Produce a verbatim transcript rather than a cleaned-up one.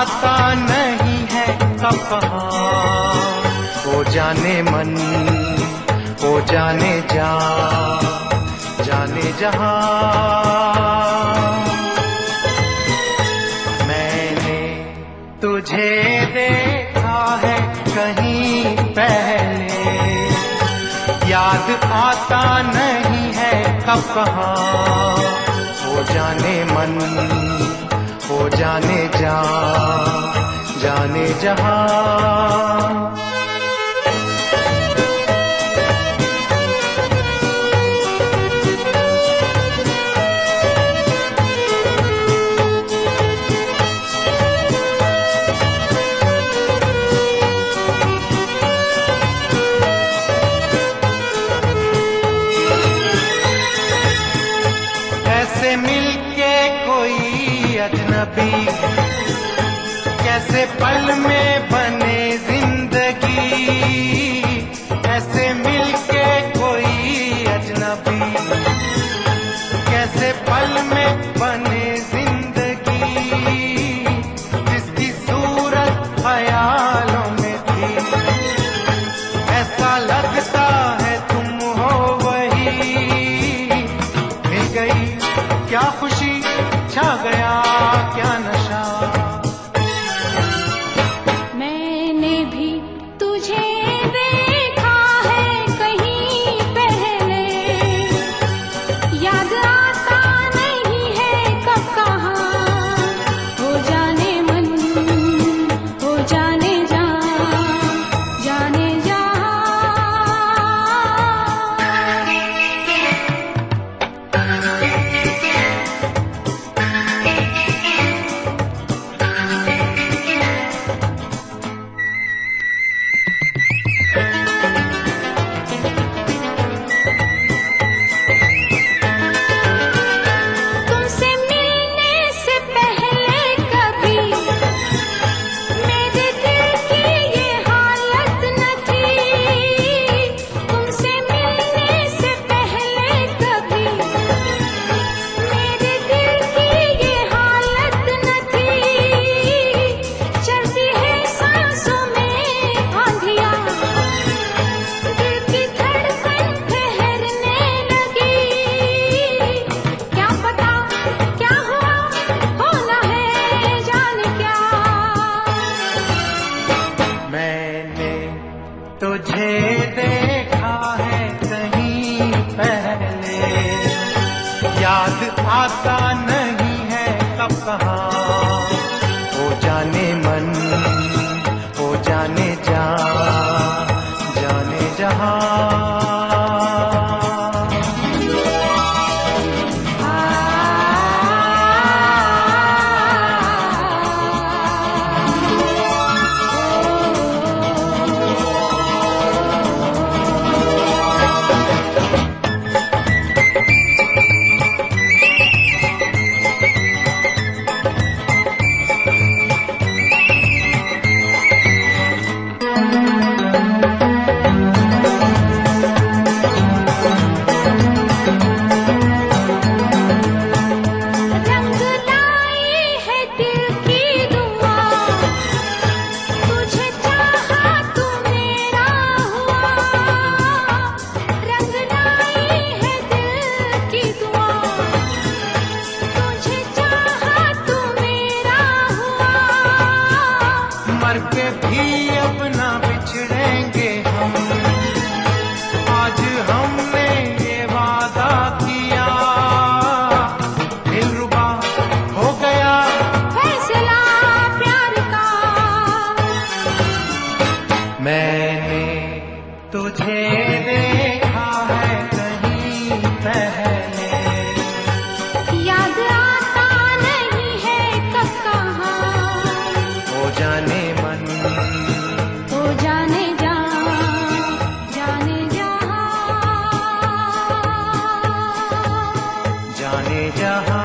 आता नहीं है कब कहाँ, वो जाने मन वो जाने जा जाने जहां। मैंने तुझे देखा है कहीं पहले, याद आता नहीं है कब कहाँ, वो जाने मन वो जाने जा जाने जहां। कैसे मिलके कोई अजनबी, कैसे पल में बने जिंदगी, कैसे मिलके कोई अजनबी, कैसे पल में बने जिंदगी, जिसकी सूरत ख्यालों में थी, ऐसा लगता है तुम हो वही। मिल गई क्या खुशी, छा गया क्या नशा, मैंने भी तुझे देखा है कहीं पहले, याद आता नहीं है कब कहाँ, हो जाने मन हो जाने जा जाने जहां। तुझे देखा है कहीं पहले, याद आता नहीं है कब कहाँ, वो जाने मन वो जाने जा जाने जहां। मर के भी अपना बिछड़ेंगे हम, आज हमने ये वादा किया, दिलरुबा हो गया फैसला प्यार का। मैंने तुझे देखा है कहीं पहले, याद आता नहीं है कब कहाँ, हो जाने मन हो जाने जा जाने जहां। जाने जहां।